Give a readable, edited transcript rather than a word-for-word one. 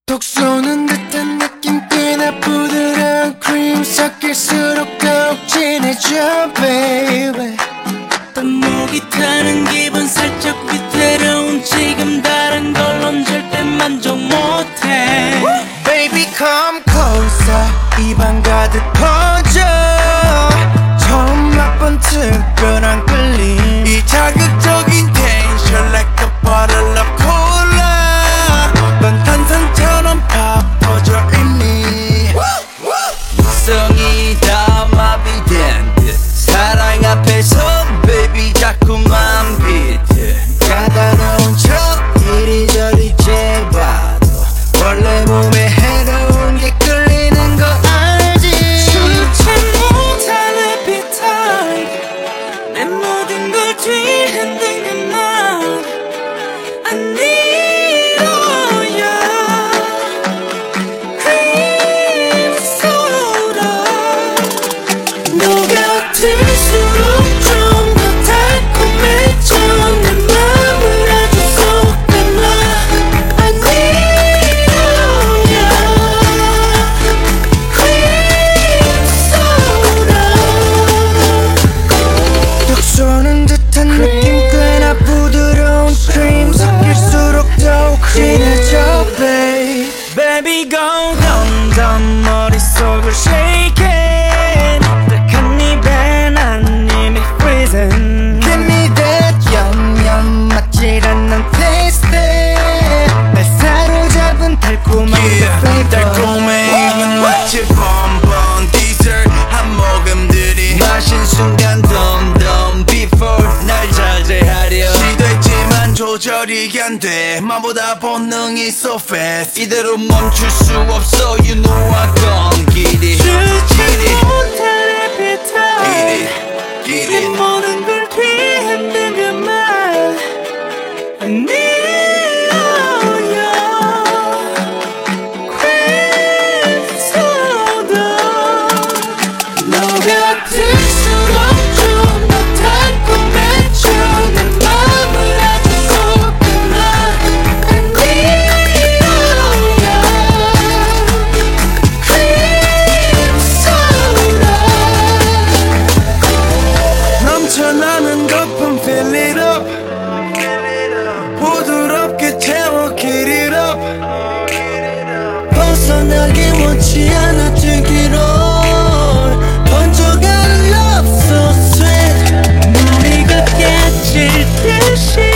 톡 쏘는 듯한 느낌 꽤나 부드러운 크림 섞일수록 더욱 진해져 baby 또 목이 타는 기분 살짝 위태로운 지금 다른 걸론 절대 만족 못해 Baby come closer 입안 가득 퍼져 처음 맛본 특별한 끌림 이 자극적인 텐션 like a bottle of cola 넌 탄산처럼 파퍼져 이미 성이 다 마비된 듯 사랑 앞에서 baby 자꾸만 비트 까다로운 척 이리저리 재봐도 원래 몸에 해로운 게 끌리는 거 알지 주체 못한 appetite 내 모든 걸 뒤흔든 그만 I need all your cream soda 녹아들수록 좀 더 달콤해져 내 맘을 아주 쏙 빼놔 I need all your cream soda 톡 쏘는 듯한 느낌 꽤나 부드러운 크림 섞일수록 더욱 진해져 babe Baby go 덤덤 머릿속을 shake it 딱한 입에 난 이미 freezing Give me that yum yum 맞질 않는 taste 날 사로잡은 달콤한 그 flavor 달콤해 마치 bonbon dessert 한 모금 들이 마신 순간 덤덤 before 날 자제하려 시도했지만 조절이 안돼 맘보다 본능이 so fast 이대로 멈출 수 없어 you know I gone get it 주체 못한 appetite get 내 it 모든 걸 뒤흔든 그만 I need all your cream soda 녹아들수록 좀 더 달콤해져 내 맘을 아주 쏙 빼놔 I need all your cream soda 넘쳐나는 거품 fill it up 부드럽게 채워 get it up 벗어나기 원치 않아 즐기러 번져가는 love so sweet 머리가 깨질 듯이